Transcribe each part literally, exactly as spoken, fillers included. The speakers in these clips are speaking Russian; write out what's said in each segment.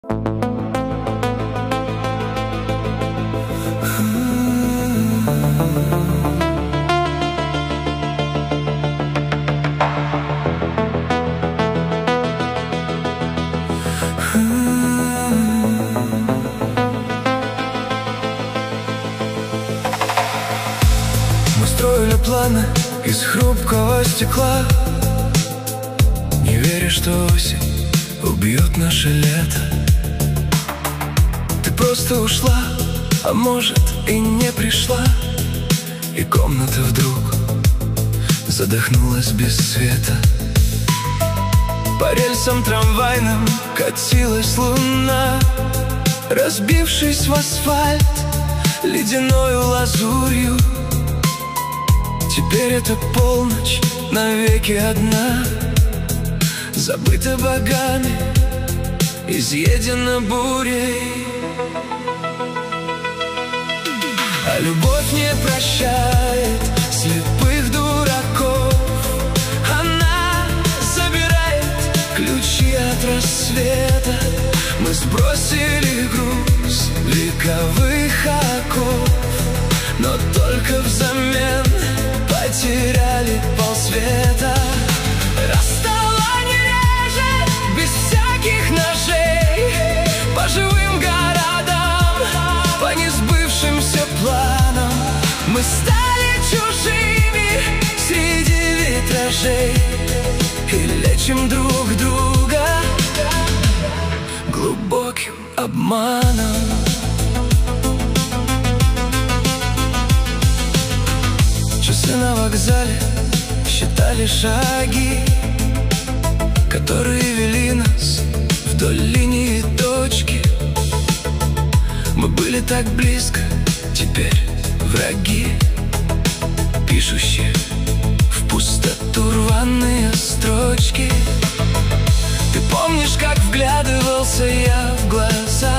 Мы строили планы из хрупкого стекла, не веря, что осень убьет наше лето. Ты просто ушла, а может и не пришла, и комната вдруг задохнулась без света. По рельсам трамвайным катилась луна, разбившись в асфальт ледяною лазурью. Теперь это полночь, навеки одна, забыта богами, изъедена бурей. А любовь не прощает слепых дураков. Она забирает ключи от рассвета. Мы сбросили груз вековых оков, но только взамен потеряли полсвета. Расставание режет без всяких ножей по живым городам, по несбывшимся планам. Мы стали чужими среди витражей и лечим друг друга глубоким обманом. Часы на вокзале считали шаги, которые вели нас вдоль линии точки. Мы были так близко, теперь враги, пишущие в пустоту рваные строчки. Ты помнишь, как вглядывался я в глаза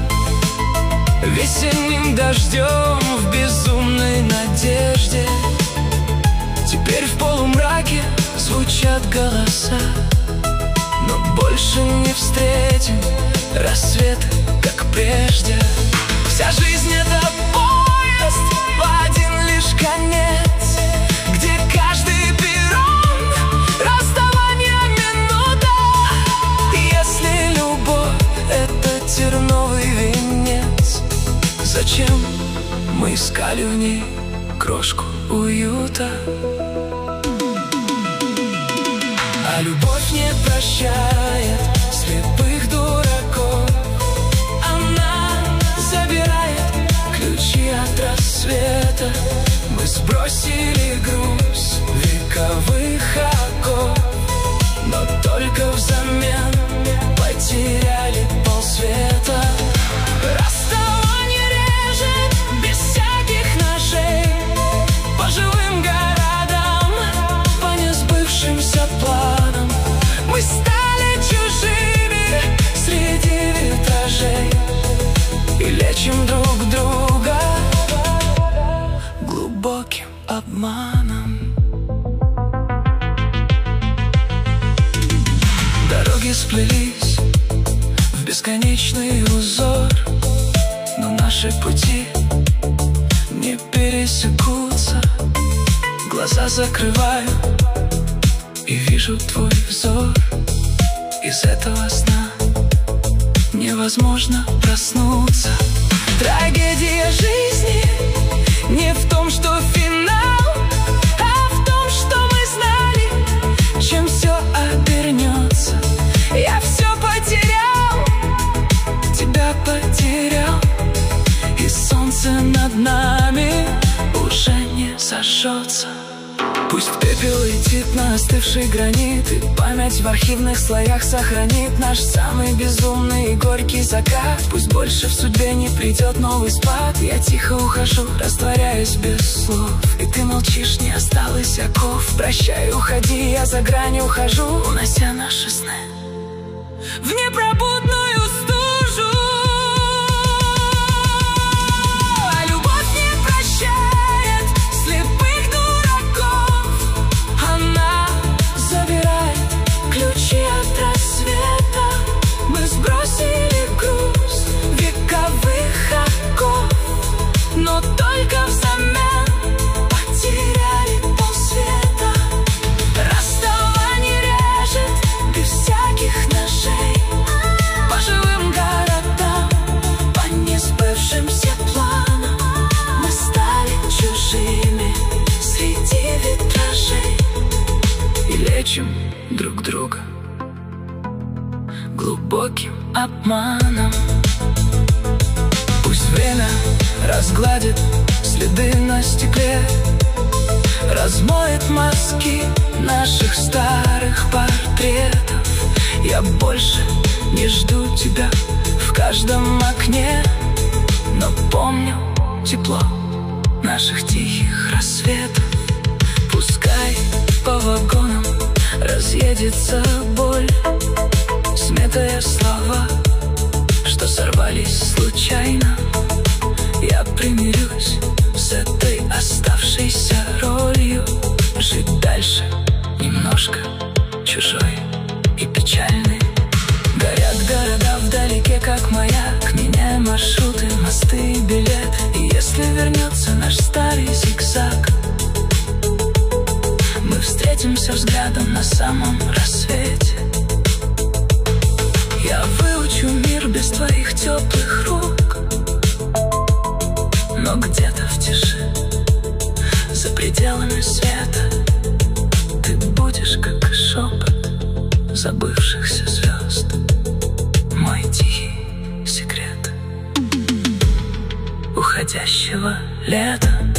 весенним дождем в безумной надежде? Теперь в полумраке звучат голоса, но больше не встретим рассвета, как прежде. Вся жизнь — это поезд в один лишь конец, где каждый перрон — расставание минута. Если любовь — это терновый венец, зачем мы искали в ней крошку уюта? А любовь не прощает слепых дураков. Она забирает ключи от рассвета. Мы сбросили груз вековых оков, но только взамен потеряли полсвета. Расставание режет без всяких ножей по живым городам, по несбывшимся планам. Мы стали чужими среди витражей и лечим друг друга глубоким обманом. Дороги сплелись в бесконечный узор, но наши пути не пересекутся. Глаза закрываю и вижу твой взор. Из этого сна невозможно проснуться. Трагедия жизни не в том, что финал, а в том, что мы знали, чем все обернется. Я все потерял, тебя потерял, и солнце над нами уже не зажжется. Пусть пепел летит на остывший гранит, и память в архивных слоях сохранит наш самый безумный и горький закат. Пусть больше в судьбе не придет новый спад. Я тихо ухожу, растворяюсь без слов, и ты молчишь, не осталось оков. Прощай, уходи, я за грань ухожу, унося наши сны в непробудную стужу. А любовь не прощает слепых дураков. Она забирает ключи от рассвета. Мы сбросили изувечим друг друга глубоким обманом. Пусть время разгладит следы на стекле, размоет мазки наших старых портретов. Я больше не жду тебя в каждом окне, но помню тепло наших тихих рассветов. Пускай по вагонам разъедется боль, сметая слова, что сорвались случайно. Я примирюсь с этой оставшейся ролью, жить дальше немножко чужой и печальный. Горят города вдалеке, как маяк, меняя маршруты, мосты, билет. И если вернется наш старый зигзаг, мы встретимся взглядом на самом рассвете. Я выучу мир без твоих теплых рук, но где-то в тиши, за пределами света, ты будешь как шепот забывшихся звезд, мой тихий секрет уходящего лета.